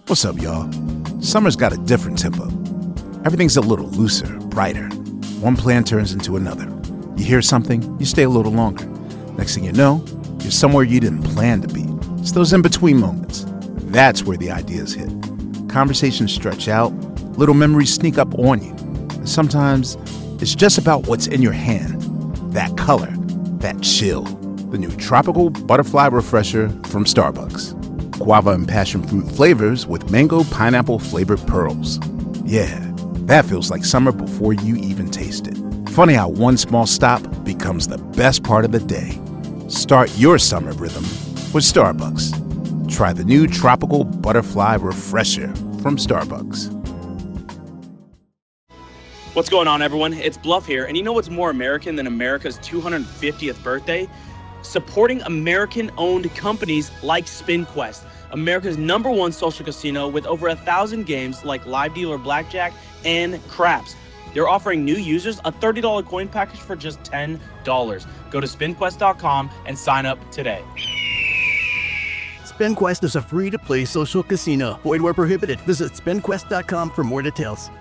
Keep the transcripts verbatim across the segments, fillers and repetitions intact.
What's up, y'all? Summer's got a different tempo. Everything's a little looser, brighter. One plan turns into another. You hear something, you stay a little longer. Next thing you know, you're somewhere you didn't plan to be. It's those in-between moments. That's where the ideas hit. Conversations stretch out, little memories sneak up on you. And sometimes it's just about what's in your hand. That color, that chill. The new Tropical Butterfly Refresher from Starbucks. Guava and passion fruit flavors with mango pineapple flavored pearls. Yeah, that feels like summer before you even taste it. Funny how one small stop becomes the best part of the day. Start your summer rhythm with Starbucks. Try the new Tropical Butterfly Refresher from Starbucks. What's going on, everyone? It's Bluff here, and you know what's more American than America's two hundred fiftieth birthday? Supporting American-owned companies like SpinQuest, America's number one social casino with over a thousand games like Live Dealer Blackjack and Craps. They're offering new users a thirty dollars coin package for just ten dollars. Go to spin quest dot com and sign up today. SpinQuest is a free-to-play social casino. Void where prohibited. Visit spin quest dot com for more details.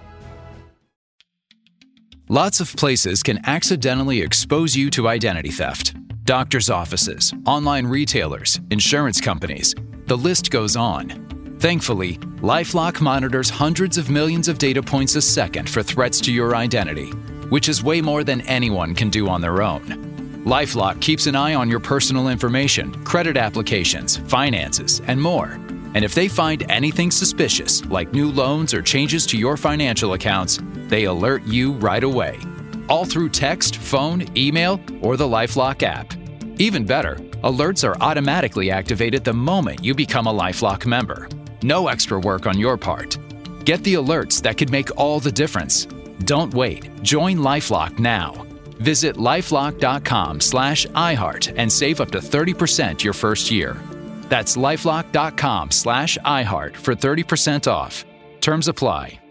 Lots of places can accidentally expose you to identity theft. Doctors' offices, online retailers, insurance companies. The list goes on. Thankfully, LifeLock monitors hundreds of millions of data points a second for threats to your identity, which is way more than anyone can do on their own. LifeLock keeps an eye on your personal information, credit applications, finances, and more. And if they find anything suspicious, like new loans or changes to your financial accounts, they alert you right away. All through text, phone, email, or the LifeLock app. Even better, alerts are automatically activated the moment you become a LifeLock member. No extra work on your part. Get the alerts that could make all the difference. Don't wait. Join LifeLock now. Visit lifelock dot com slash iHeart and save up to thirty percent your first year. That's lifelock dot com slash iHeart for thirty percent off. Terms apply.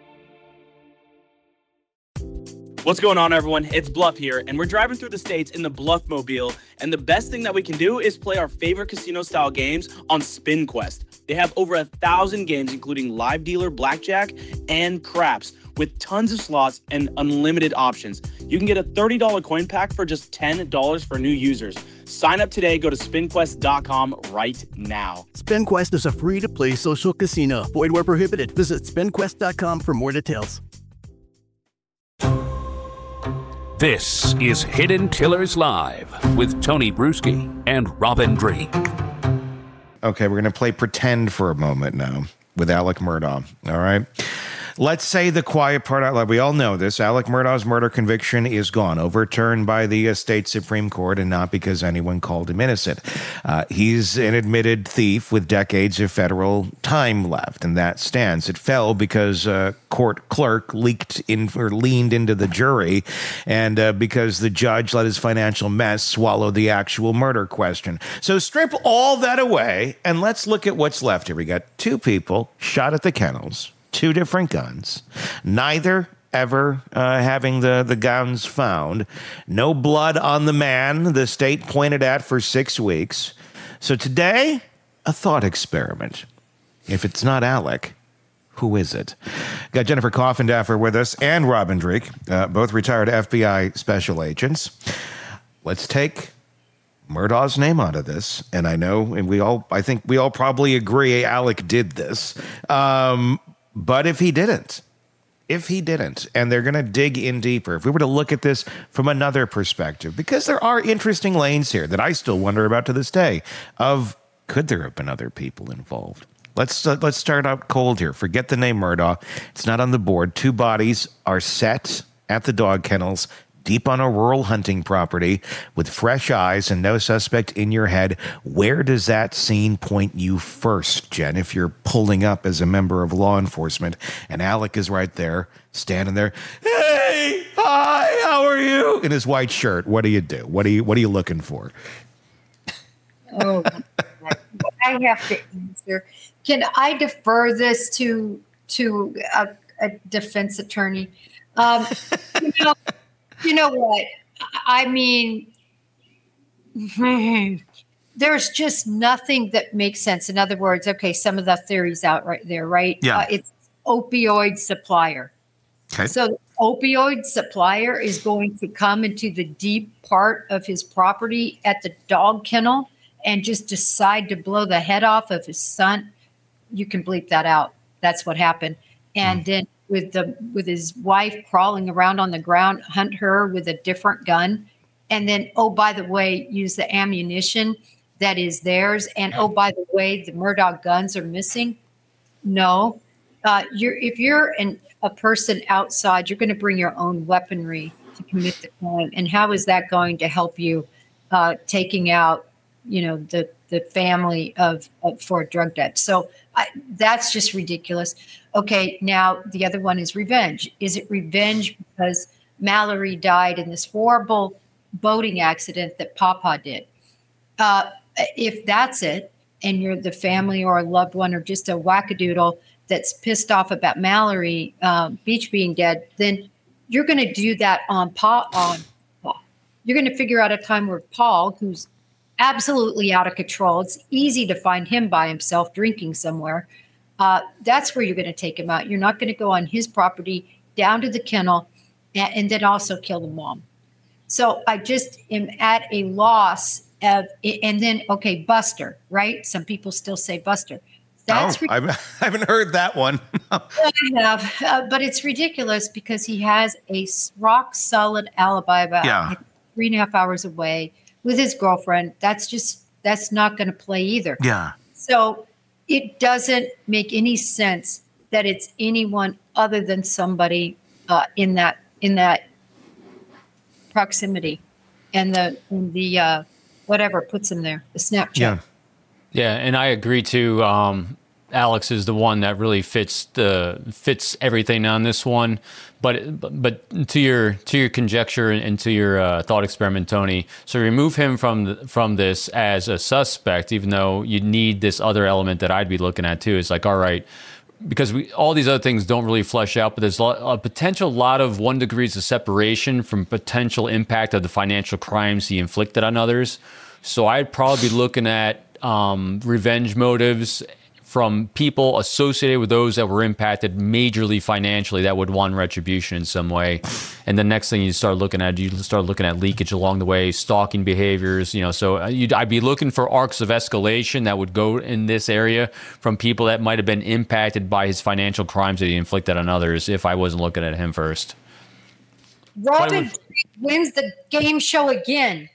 What's going on, everyone? It's Bluff here, and we're driving through the states in the Bluffmobile, and the best thing that we can do is play our favorite casino-style games on SpinQuest. They have over a thousand games, including Live Dealer Blackjack and Craps, with tons of slots and unlimited options. You can get a thirty dollars coin pack for just ten dollars for new users. Sign up today. Go to spin quest dot com right now. SpinQuest is a free-to-play social casino. Void where prohibited. Visit spin quest dot com for more details. This is Hidden Tillers Live with Tony Bruschi and Robin Drake. Okay, we're going to play pretend for a moment now with Alec Murdaugh, all right? Let's say the quiet part out loud. We all know this. Alec Murdaugh's murder conviction is gone, overturned by the uh, state Supreme Court, and not because anyone called him innocent. Uh, he's an admitted thief with decades of federal time left, and that stands. It fell because a court clerk leaked in or leaned into the jury, and uh, because the judge let his financial mess swallow the actual murder question. So strip all that away, and let's look at what's left here. We got two people shot at the kennels. Two different guns, neither ever uh, having the, the guns found. No blood on the man the state pointed at for six weeks. So today, a thought experiment. If it's not Alec, who is it? Got Jennifer Coffindaffer with us and Robin Drake, uh, both retired F B I special agents. Let's take Murdaugh's name out of this, and I know, and we all, I think we all probably agree Alec did this. Um, But if he didn't, if he didn't, and they're going to dig in deeper, if we were to look at this from another perspective, because there are interesting lanes here that I still wonder about to this day of, could there have been other people involved? Let's uh, let's start out cold here. Forget the name Murdaugh. It's not on the board. Two bodies are set at the dog kennels, deep on a rural hunting property with fresh eyes and no suspect in your head. Where does that scene point you first, Jen, if you're pulling up as a member of law enforcement and Alec is right there, standing there, hey, hi, how are you? In his white shirt. What do you do? What are you, what are you looking for? Oh, I have to answer. Can I defer this to, to a, a defense attorney? Um, you know, You know what? I mean, there's just nothing that makes sense. In other words, okay, some of the theories out right there, right? Yeah. Uh, it's opioid supplier. Okay. So the opioid supplier is going to come into the deep part of his property at the dog kennel and just decide to blow the head off of his son. You can bleep that out. That's what happened. And mm. then with the with his wife crawling around on the ground, hunt her with a different gun. And then, oh, by the way, use the ammunition that is theirs. And, oh, by the way, the Murdaugh guns are missing. No. Uh, you're if you're an, a person outside, you're going to bring your own weaponry to commit the crime. And how is that going to help you uh, taking out, you know, the the family of, of for drug debt? So I, that's just ridiculous. Okay, now the other one is revenge. Is it revenge because Mallory died in this horrible boating accident that Papa did? Uh, if that's it, and you're the family or a loved one or just a wackadoodle that's pissed off about Mallory uh, Beach being dead, then you're going to do that on Paul. On Paul. You're going to figure out a time where Paul, who's absolutely out of control, it's easy to find him by himself drinking somewhere. Uh, that's where you're going to take him out. You're not going to go on his property down to the kennel and, and then also kill the mom. So I just am at a loss of, and then, okay, Buster, right? Some people still say Buster. That's oh, I haven't heard that one. I have, uh, but it's ridiculous because he has a rock solid alibi about yeah. three and a half hours away with his girlfriend. That's just, that's not going to play either. Yeah. So it doesn't make any sense that it's anyone other than somebody uh, in that, in that proximity and the, and the, uh, whatever puts him there, the Snapchat. Yeah. Yeah, and I agree too. Um, Alex is the one that really fits the fits everything on this one. But but to your to your conjecture and to your uh, thought experiment, Tony. So remove him from the, from this as a suspect, even though you need this other element that I'd be looking at too. It's like, all right, because we all these other things don't really flesh out, but there's a, lot, a potential lot of one degrees of separation from potential impact of the financial crimes he inflicted on others. So I'd probably be looking at um, revenge motives from people associated with those that were impacted majorly financially that would want retribution in some way. And the next thing you start looking at, you start looking at leakage along the way, stalking behaviors, you know, so you'd, I'd be looking for arcs of escalation that would go in this area from people that might have been impacted by his financial crimes that he inflicted on others if I wasn't looking at him first. Robin would... wins the game show again.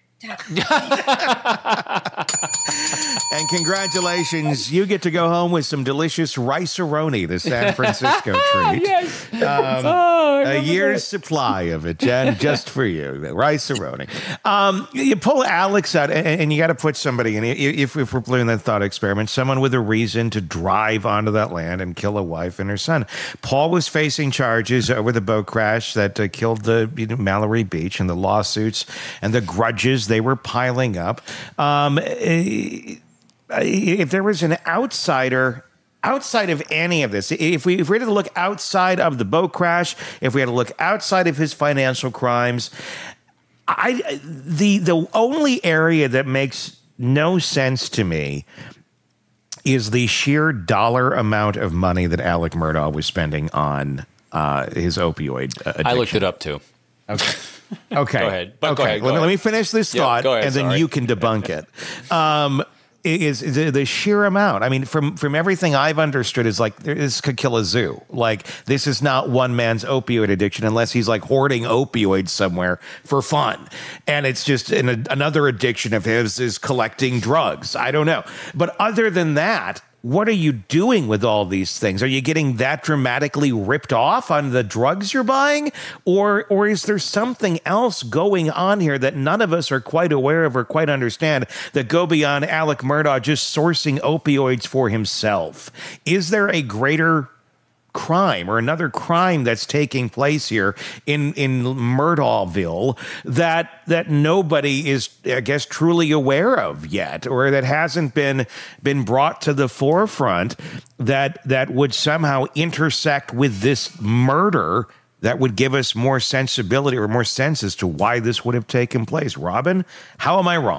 And congratulations, you get to go home with some delicious rice-a-roni, the San Francisco treat. Yes. Um, oh, a year's that. supply of it, Jen, just for you, the rice-a-roni. Um, you pull Alex out, and, and you got to put somebody in. If, if we're playing that thought experiment, someone with a reason to drive onto that land and kill a wife and her son. Paul was facing charges over the boat crash that uh, killed the you know, Mallory Beach and the lawsuits and the grudges they were piling up. Um, if there was an outsider outside of any of this, if we if we had to look outside of the boat crash, if we had to look outside of his financial crimes, I the the only area that makes no sense to me is the sheer dollar amount of money that Alec Murdaugh was spending on uh, his opioid addiction. I looked it up too. Okay. Okay. Go ahead. But okay. Go ahead, go let, ahead. let me finish this yeah, thought, ahead, and then sorry. you can debunk it. Um, is, is the, the sheer amount? I mean, from from everything I've understood, is like this could kill a zoo. Like this is not one man's opioid addiction, unless he's like hoarding opioids somewhere for fun, and it's just an, another addiction of his is collecting drugs. I don't know, but other than that. What are you doing with all these things? Are you getting that dramatically ripped off on the drugs you're buying? Or or is there something else going on here that none of us are quite aware of or quite understand that go beyond Alec Murdaugh just sourcing opioids for himself? Is there a greater crime or another crime that's taking place here in in Murdaughville that that nobody is, I guess, truly aware of yet, or that hasn't been been brought to the forefront that that would somehow intersect with this murder that would give us more sensibility or more sense as to why this would have taken place? Robin, how am I wrong?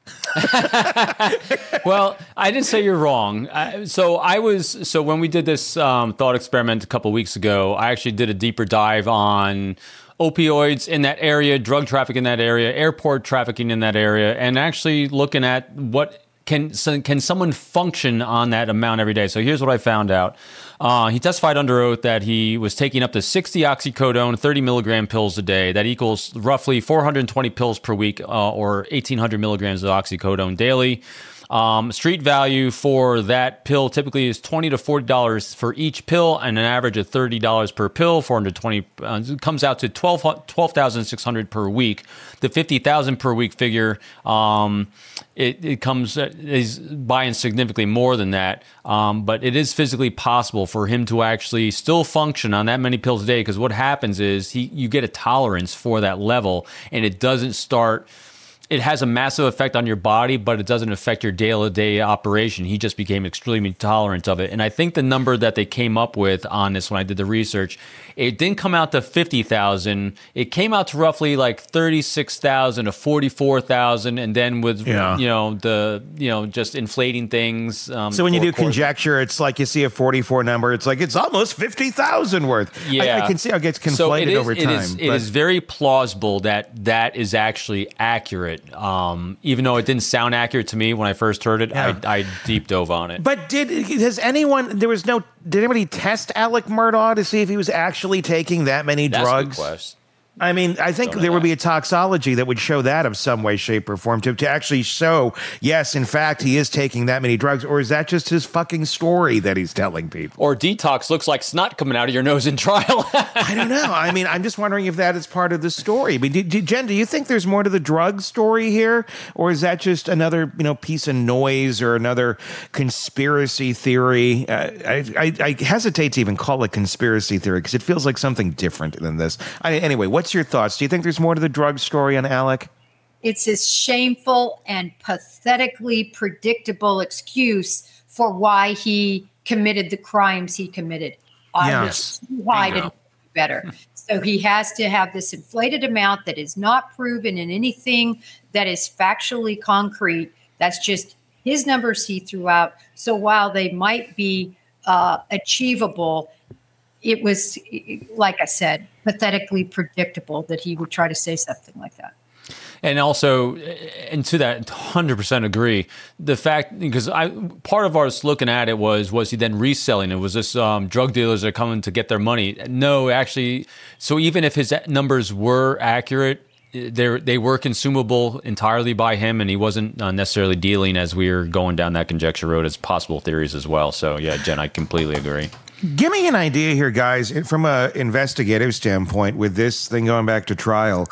Well, I didn't say you're wrong. I, so I was so when we did this um, thought experiment a couple of weeks ago, I actually did a deeper dive on opioids in that area, drug traffic in that area, airport trafficking in that area, and actually looking at what can so can someone function on that amount every day. So here's what I found out. Uh, he testified under oath that he was taking up to sixty oxycodone, thirty milligram pills a day. That equals roughly four hundred twenty pills per week, uh, or eighteen hundred milligrams of oxycodone daily. Um, street value for that pill typically is twenty to forty dollars for each pill, and an average of thirty dollars per pill. four hundred twenty uh, comes out to twelve thousand six hundred per week. The fifty thousand per week figure, um, it, it comes is buying significantly more than that. Um, but it is physically possible for him to actually still function on that many pills a day, because what happens is he you get a tolerance for that level, and it doesn't start. It has a massive effect on your body, but it doesn't affect your day-to-day operation. He just became extremely tolerant of it. And I think the number that they came up with on this when I did the research, it didn't come out to fifty thousand. It came out to roughly like thirty-six thousand to forty-four thousand. And then with, yeah. you know, the, you know, just inflating things. Um, so when you do conjecture, it's like you see a forty-four number. It's like, it's almost fifty thousand worth. Yeah. I, I can see how it gets conflated so it is, over time. It is, it is very plausible that that is actually accurate. Um, even though it didn't sound accurate to me when I first heard it, yeah. I, I deep dove on it. But did has anyone? There was no. Did anybody test Alec Murdaugh to see if he was actually taking that many That's drugs? A good question. I mean, I think there would be a toxology that would show that of some way, shape, or form to, to actually show, yes, in fact, he is taking that many drugs. Or is that just his fucking story that he's telling people? Or detox looks like snot coming out of your nose in trial. I don't know. I mean, I'm just wondering if that is part of the story. I mean, do, do, Jen, do you think there's more to the drug story here? Or is that just another, you know, piece of noise or another conspiracy theory? Uh, I, I, I hesitate to even call it conspiracy theory because it feels like something different than this. I, anyway, what What's your thoughts? Do you think there's more to the drug story on Alec? It's a shameful and pathetically predictable excuse for why he committed the crimes he committed. Yes. Why did he do better? So he has to have this inflated amount that is not proven in anything that is factually concrete. That's just his numbers he threw out. So while they might be uh, achievable, it was, like I said, pathetically predictable that he would try to say something like that. And also, and to that, one hundred percent agree. The fact, because I part of us looking at it was, was he then reselling it? Was this um, drug dealers that are coming to get their money? No, actually. So even if his numbers were accurate, they they were consumable entirely by him, and he wasn't uh, necessarily dealing as we were going down that conjecture road as possible theories as well. So yeah, Jen, I completely agree. Give me an idea here, guys, from an investigative standpoint with this thing going back to trial.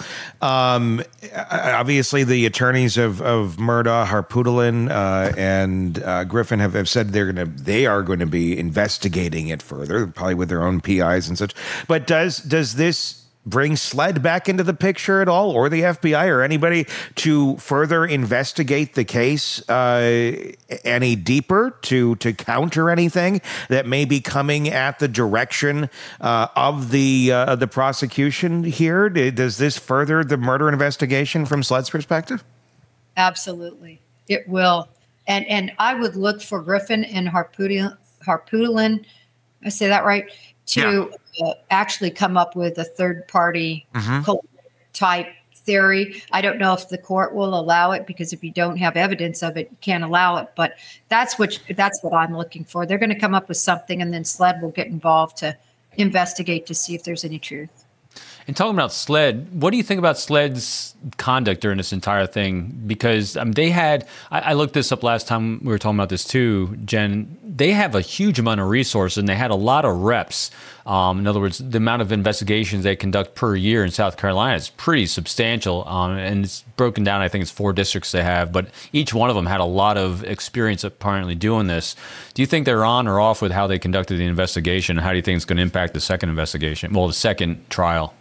Um, obviously, the attorneys of, of Murdaugh, Harpootlian, uh, and uh, Griffin have, have said they're going to they are going to be investigating it further, probably with their own P Is and such. But does does this bring SLED back into the picture at all, or the F B I or anybody to further investigate the case uh, any deeper to to counter anything that may be coming at the direction uh, of the uh, the prosecution here? Does this further the murder investigation from SLED's perspective? Absolutely, it will. And and I would look for Griffin and Harpootlian, Harpootlian, I say that right, to yeah. Uh, actually come up with a third-party mm-hmm. type theory. I don't know if the court will allow it, because if you don't have evidence of it, you can't allow it. But that's what that's what I'm looking for. They're going to come up with something, and then SLED will get involved to investigate to see if there's any truth. And talking about SLED, what do you think about SLED's conduct during this entire thing? Because um, they had, I, I looked this up last time we were talking about this too, Jen. They have a huge amount of resources, and they had a lot of reps. Um, in other words, the amount of investigations they conduct per year in South Carolina is pretty substantial. Um, and it's broken down, I think it's four districts they have, but each one of them had a lot of experience apparently doing this. Do you think they're on or off with how they conducted the investigation? How do you think it's going to impact the second investigation? Well, the second trial.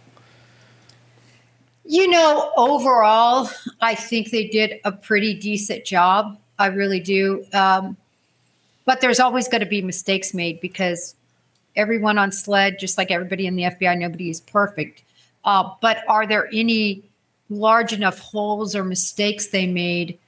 You know, overall, I think they did a pretty decent job. I really do. Um, but there's always going to be mistakes made, because everyone on SLED, just like everybody in the F B I, nobody is perfect. Uh, but are there any large enough holes or mistakes they made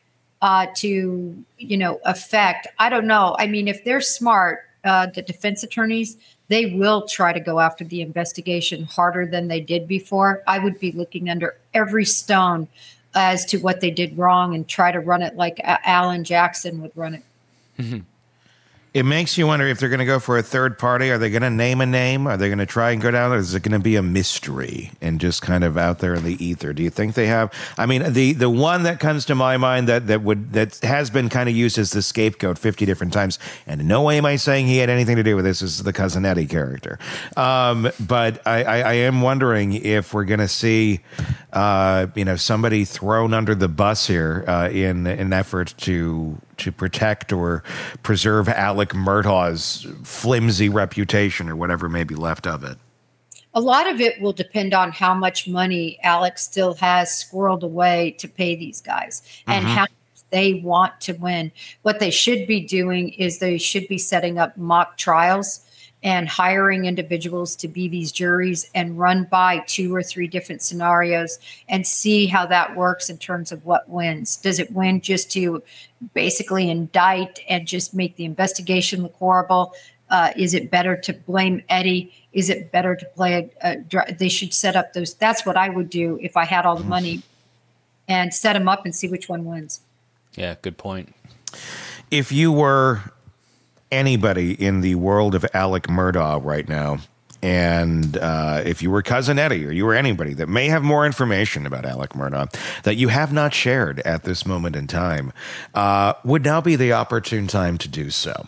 uh, to, you know, affect. I don't know. I mean, if they're smart, uh, the defense attorneys, they will try to go after the investigation harder than they did before. I would be looking under every stone as to what they did wrong and try to run it like Alan Jackson would run it. Mm-hmm. It makes you wonder if they're going to go for a third party. Are they going to name a name? Are they going to try and go down there? Is it going to be a mystery and just kind of out there in the ether? Do you think they have? I mean, the the one that comes to my mind that that would that has been kind of used as the scapegoat fifty different times, and in no way am I saying he had anything to do with this, is the Cousin Eddie character. Um, but I, I, I am wondering if we're going to see, uh, you know, somebody thrown under the bus here uh, in an effort to. to protect or preserve Alec Murdaugh's flimsy reputation or whatever may be left of it. A lot of it will depend on how much money Alex still has squirreled away to pay these guys and mm-hmm. how they want to win. What they should be doing is they should be setting up mock trials and hiring individuals to be these juries and run by two or three different scenarios and see how that works in terms of what wins. Does it win just to basically indict and just make the investigation look horrible? Uh, is it better to blame Eddie? Is it better to play a, a, they should set up those. That's what I would do if I had all the money, and set them up and see which one wins. Yeah, good point. If you were anybody in the world of Alec Murdaugh right now, and uh, if you were Cousin Eddie or you were anybody that may have more information about Alec Murdaugh that you have not shared at this moment in time, uh, would now be the opportune time to do so.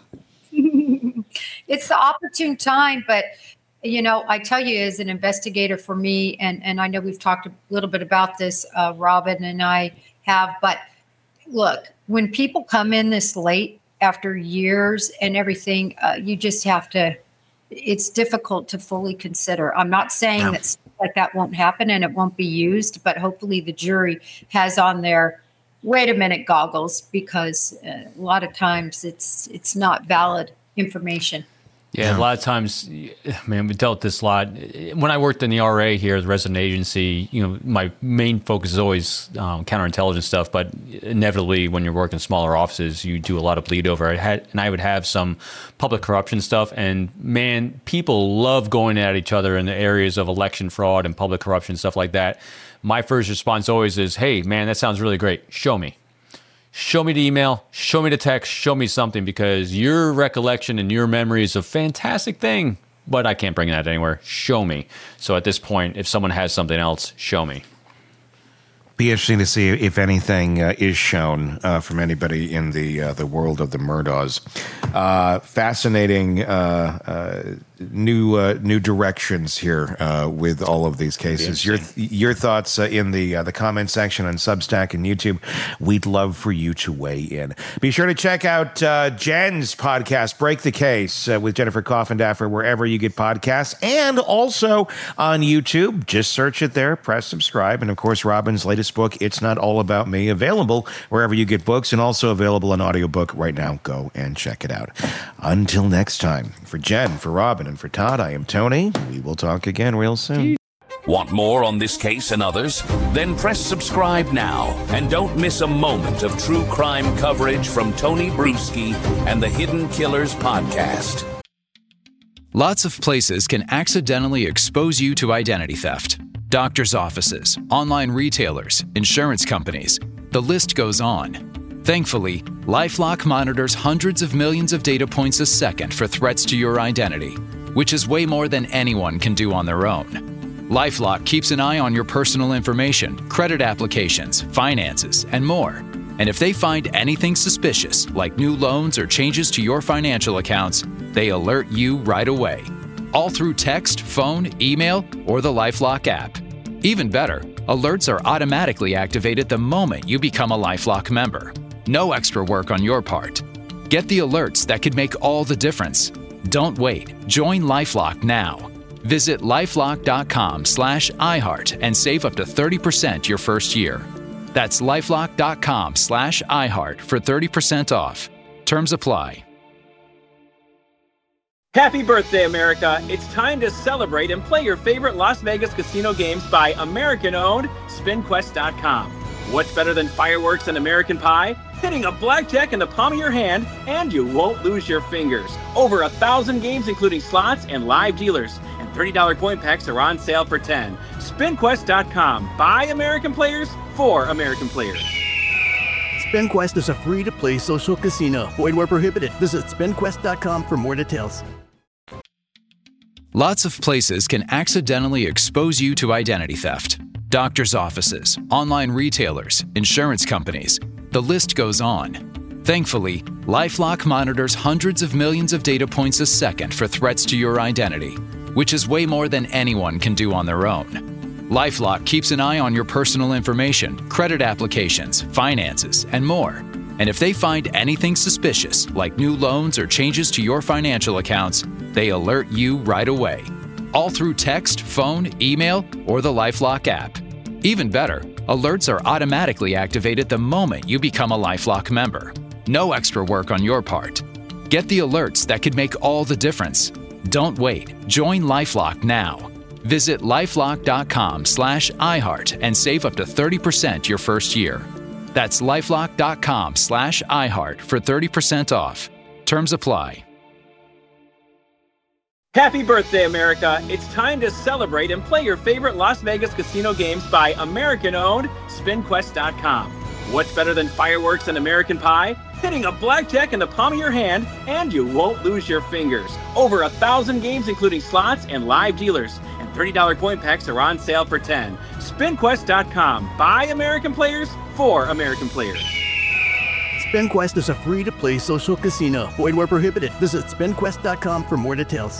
It's the opportune time, but you know, I tell you, as an investigator for me, and, and I know we've talked a little bit about this, uh, Robin and I have, but look, when people come in this late after years and everything, uh, you just have to, it's difficult to fully consider. I'm not saying no. that stuff like that won't happen and it won't be used, but hopefully the jury has on their wait a minute goggles, because uh, a lot of times it's it's not valid information. Yeah, a lot of times, man, we dealt with this a lot. When I worked in the R A here, the resident agency, you know, my main focus is always um, counterintelligence stuff. But inevitably, when you're working in smaller offices, you do a lot of bleed over. I had, and I would have some public corruption stuff. And man, people love going at each other in the areas of election fraud and public corruption, stuff like that. My first response always is, "Hey, man, that sounds really great. Show me." Show me the email, show me the text, show me something, because your recollection and your memory is a fantastic thing, but I can't bring that anywhere. Show me. So at this point, if someone has something else, show me. Be interesting to see if anything uh, is shown uh, from anybody in the uh, the world of the Murdaughs. Uh, fascinating uh, uh, new uh, new directions here uh, with all of these cases. Your your thoughts uh, in the uh, the comment section on Substack and YouTube. We'd love for you to weigh in. Be sure to check out uh, Jen's podcast, Break the Case, uh, with Jennifer Coffindaffer, wherever you get podcasts, and also on YouTube. Just search it there, press subscribe, and of course, Robin's latest book, It's Not All About Me, available wherever you get books, and also available in audiobook right now. Go and check it out. Until next time, for Jen, for Robin, and for Todd, I am Tony. We will talk again real soon. Want more on this case and others? Then press subscribe now and don't miss a moment of true crime coverage from Tony Bruschi and the Hidden Killers podcast. Lots of places can accidentally expose you to identity theft. Doctors' offices, online retailers, insurance companies. The list goes on. Thankfully, LifeLock monitors hundreds of millions of data points a second for threats to your identity, which is way more than anyone can do on their own. LifeLock keeps an eye on your personal information, credit applications, finances, and more. And if they find anything suspicious, like new loans or changes to your financial accounts, they alert you right away. All through text, phone, email, or the LifeLock app. Even better, alerts are automatically activated the moment you become a LifeLock member. No extra work on your part. Get the alerts that could make all the difference. Don't wait. Join LifeLock now. Visit lifelock.com slash iHeart and save up to thirty percent your first year. That's lifelock.com slash iHeart for thirty percent off. Terms apply. Happy birthday, America. It's time to celebrate and play your favorite Las Vegas casino games by American-owned Spin Quest dot com. What's better than fireworks and American Pie? hitting a blackjack in the palm of your hand, and you won't lose your fingers. Over a thousand games, including slots and live dealers, and thirty dollars coin packs are on sale for ten dollars. spin quest dot com. By American players, for American players. SpinQuest is a free-to-play social casino. Void where prohibited. Visit spin quest dot com for more details. Lots of places can accidentally expose you to identity theft. Doctors' offices, online retailers, insurance companies. The list goes on. Thankfully, LifeLock monitors hundreds of millions of data points a second for threats to your identity, which is way more than anyone can do on their own. LifeLock keeps an eye on your personal information, credit applications, finances, and more. And if they find anything suspicious, like new loans or changes to your financial accounts, they alert you right away. All through text, phone, email, or the LifeLock app. Even better, alerts are automatically activated the moment you become a LifeLock member. No extra work on your part. Get the alerts that could make all the difference. Don't wait. Join LifeLock now. Visit lifelock dot com slash iHeart and save up to thirty percent your first year. That's lifelock dot com slash iHeart for thirty percent off. Terms apply. Happy birthday, America! It's time to celebrate and play your favorite Las Vegas casino games by American-owned spin quest dot com. What's better than fireworks and American Pie? Hitting a blackjack in the palm of your hand, and you won't lose your fingers. Over a thousand games, including slots and live dealers, and thirty dollars coin packs are on sale for ten dollars. spin quest dot com. By American players, for American players. SpinQuest is a free-to-play social casino. Void where prohibited. Visit spin quest dot com for more details.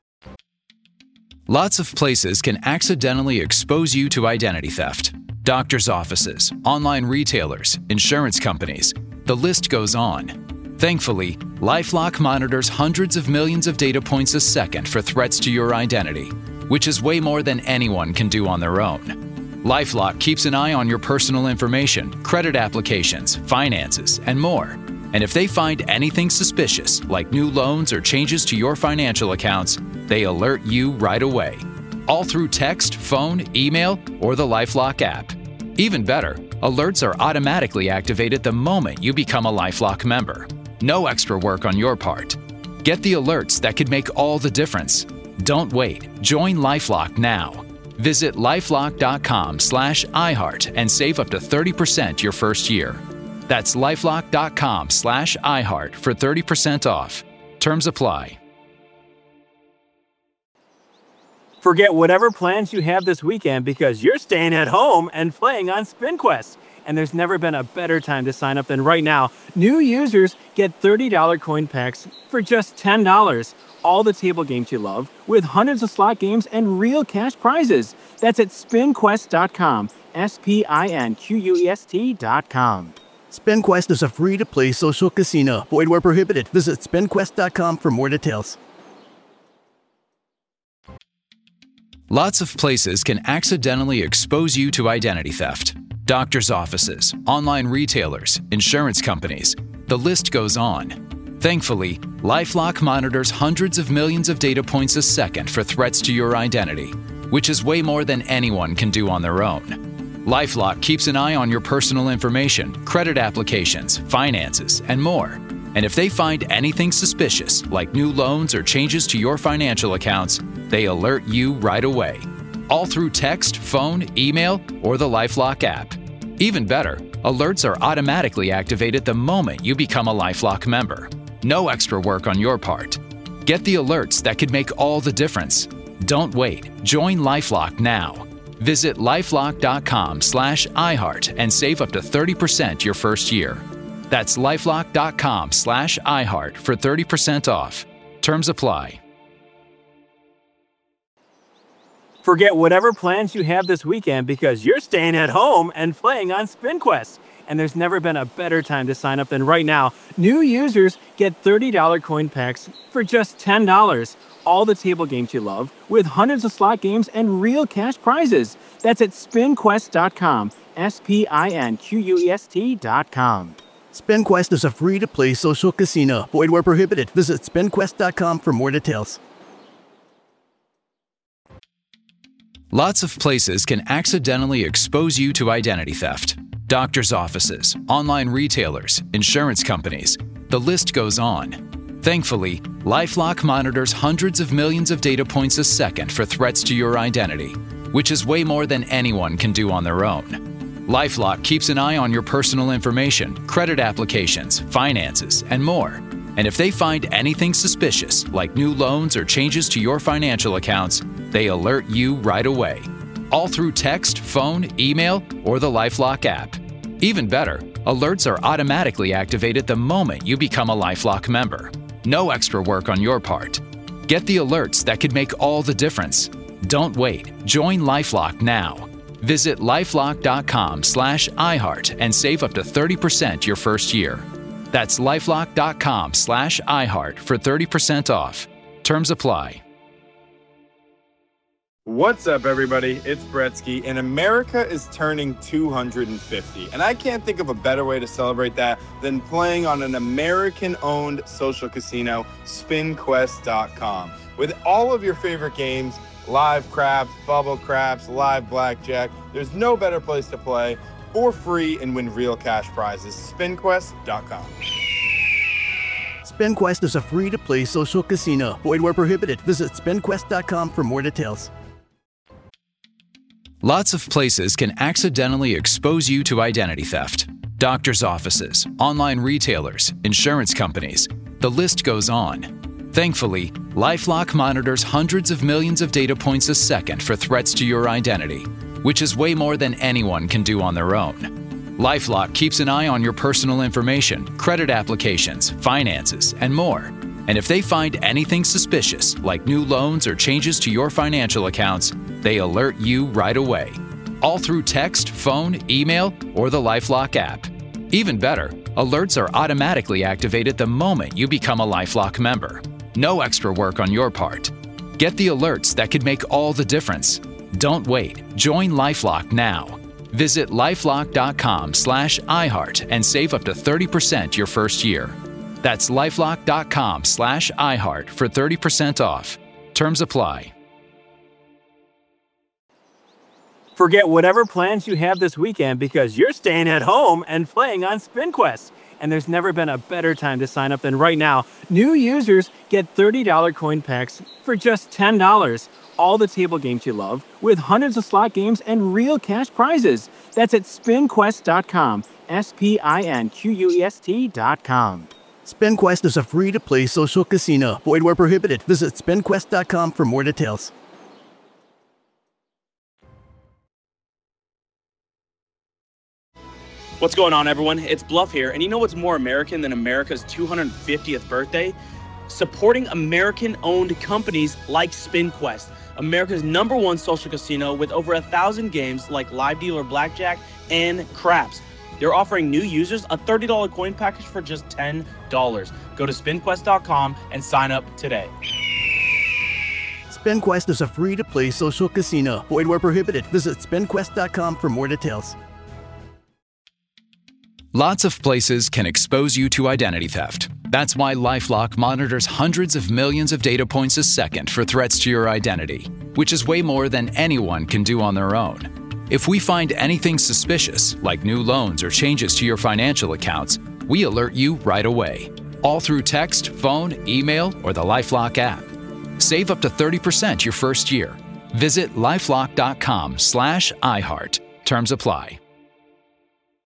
Lots of places can accidentally expose you to identity theft. Doctors' offices, online retailers, insurance companies. The list goes on. Thankfully, LifeLock monitors hundreds of millions of data points a second for threats to your identity, which is way more than anyone can do on their own. LifeLock keeps an eye on your personal information, credit applications, finances, and more. And if they find anything suspicious, like new loans or changes to your financial accounts, they alert you right away. All through text, phone, email, or the LifeLock app. Even better, alerts are automatically activated the moment you become a LifeLock member. No extra work on your part. Get the alerts that could make all the difference. Don't wait. Join LifeLock now. Visit lifelock dot com slash iHeart and save up to thirty percent your first year. That's lifelock dot com slash iHeart for thirty percent off. Terms apply. Forget whatever plans you have this weekend because you're staying at home and playing on SpinQuest. And there's never been a better time to sign up than right now. New users get thirty dollars coin packs for just ten dollars. All the table games you love with hundreds of slot games and real cash prizes. That's at spin quest dot com. S P I N Q U E S T dot com. SpinQuest is a free-to-play social casino. Void where prohibited. Visit spin quest dot com for more details. Lots of places can accidentally expose you to identity theft. Doctors' offices, online retailers, insurance companies. The list goes on. Thankfully, LifeLock monitors hundreds of millions of data points a second for threats to your identity, which is way more than anyone can do on their own. LifeLock keeps an eye on your personal information, credit applications, finances, and more. And if they find anything suspicious, like new loans or changes to your financial accounts, they alert you right away. All through text, phone, email, or the LifeLock app. Even better, alerts are automatically activated the moment you become a LifeLock member. No extra work on your part. Get the alerts that could make all the difference. Don't wait. Join LifeLock now. Visit lifelock dot com slash iHeart and save up to thirty percent your first year. That's lifelock dot com slash iHeart for thirty percent off. Terms apply. Forget whatever plans you have this weekend because you're staying at home and playing on SpinQuest. And there's never been a better time to sign up than right now. New users get thirty dollars coin packs for just ten dollars. All the table games you love with hundreds of slot games and real cash prizes. That's at spin quest dot com. S P I N Q U E S T dot com. SpinQuest is a free-to-play social casino. Void where prohibited. Visit spin quest dot com for more details. Lots of places can accidentally expose you to identity theft. doctor's offices, online retailers, insurance companies. The list goes on. Thankfully, LifeLock monitors hundreds of millions of data points a second for threats to your identity, which is way more than anyone can do on their own. LifeLock keeps an eye on your personal information, credit applications, finances, and more. And if they find anything suspicious, like new loans or changes to your financial accounts, they alert you right away. All through text, phone, email, or the LifeLock app. Even better, alerts are automatically activated the moment you become a LifeLock member. No extra work on your part. Get the alerts that could make all the difference. Don't wait. Join LifeLock now. Visit lifelock.com slash iHeart and save up to thirty percent your first year. That's lifelock.com slash iHeart for thirty percent off. Terms apply. What's up, everybody? It's Bretsky, and America is turning two hundred fifty. And I can't think of a better way to celebrate that than playing on an American-owned social casino, spin quest dot com. With all of your favorite games, live craps, bubble craps, live blackjack, there's no better place to play for free and win real cash prizes. spin quest dot com. SpinQuest is a free-to-play social casino. Void where prohibited. Visit spin quest dot com for more details. Lots of places can accidentally expose you to identity theft. Doctor's offices, online retailers, insurance companies. The list goes on. Thankfully, LifeLock monitors hundreds of millions of data points a second for threats to your identity, which is way more than anyone can do on their own. LifeLock keeps an eye on your personal information, credit applications, finances, and more. And if they find anything suspicious, like new loans or changes to your financial accounts, they alert you right away. All through text, phone, email, or the LifeLock app. Even better, alerts are automatically activated the moment you become a LifeLock member. No extra work on your part. Get the alerts that could make all the difference. Don't wait. Join LifeLock now. Visit lifelock.com slash iHeart and save up to thirty percent your first year. That's lifelock.com slash iHeart for thirty percent off. Terms apply. Forget whatever plans you have this weekend because you're staying at home and playing on SpinQuest. And there's never been a better time to sign up than right now. New users get thirty dollars coin packs for just ten dollars. All the table games you love with hundreds of slot games and real cash prizes. That's at spin quest dot com. S P I N Q U E S T dot com. SpinQuest is a free-to-play social casino. Void where prohibited. Visit spin quest dot com for more details. What's going on, everyone? It's Bluff here, and you know what's more American than America's two hundred fiftieth birthday? Supporting American-owned companies like SpinQuest, America's number one social casino with over a thousand games like live dealer blackjack and craps. They're offering new users a thirty dollars coin package for just ten dollars. Go to spin quest dot com and sign up today. SpinQuest is a free-to-play social casino. Void where prohibited. Visit spin quest dot com for more details. Lots of places can expose you to identity theft. That's why LifeLock monitors hundreds of millions of data points a second for threats to your identity, which is way more than anyone can do on their own. If we find anything suspicious, like new loans or changes to your financial accounts, we alert you right away. All through text, phone, email, or the LifeLock app. Save up to thirty percent your first year. Visit lifelock dot com slash iHeart. Terms apply.